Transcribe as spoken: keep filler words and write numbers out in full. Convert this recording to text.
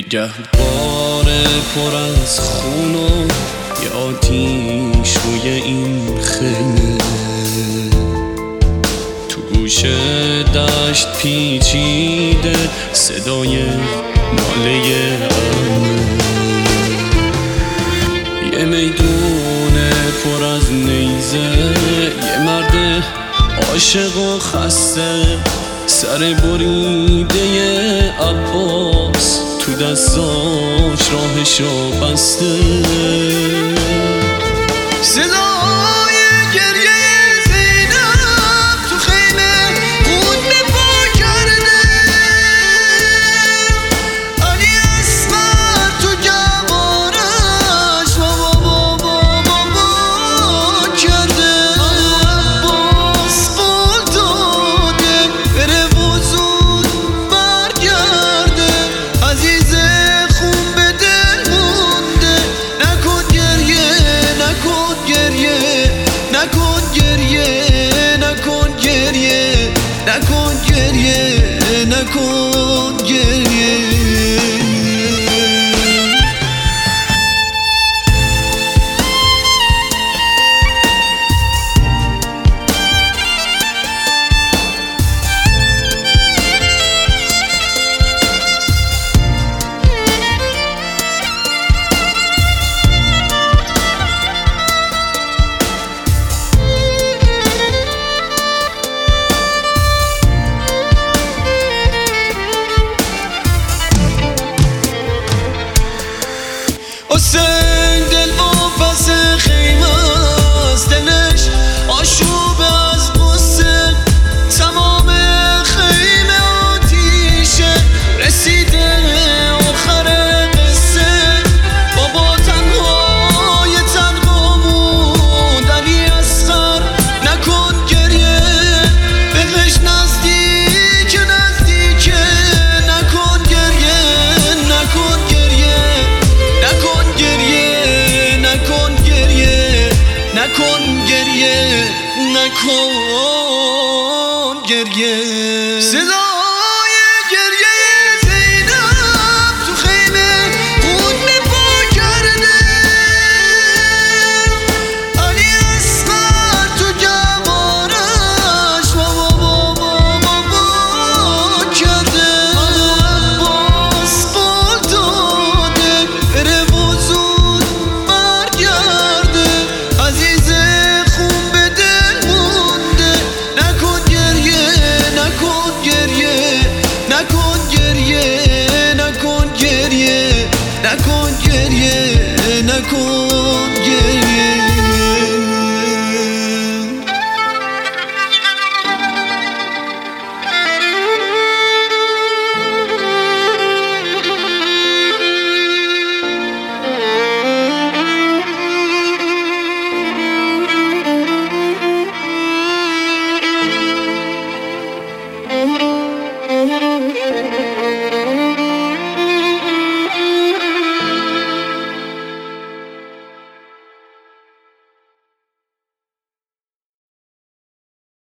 گهواره پر از خون و یه آتیش روی این خیمه، تو گوش دشت پیچیده صدای ناله عمه، یه میدون پر از نیزه، یه مرد عاشق و خسته، سر بریده عباس تو دستاش راهشو بسته. صدای گریه زینب تو خیمه خون به پا کرده، علی اصغر تو جوارش بابا بابا بابا کرده. عباس قول داده بره و زود برگرده، عزیز خون به دل مونده، نکن گریه نکن گریه نکن گریه نکن گریه نکن گریه نکن گریه. حسین دل با پس خیمه است، دلش آشوب از غصه، تمام خیمه آتیشه، رسیده آخر قصه، بابا تنهای تنها موند، علی اصغر نکن گریه، بهش نزدیک نزدیکه، نکن گریه نکن گریه نکن گریه نکن گریه نکن گریه نکن گریه. صدا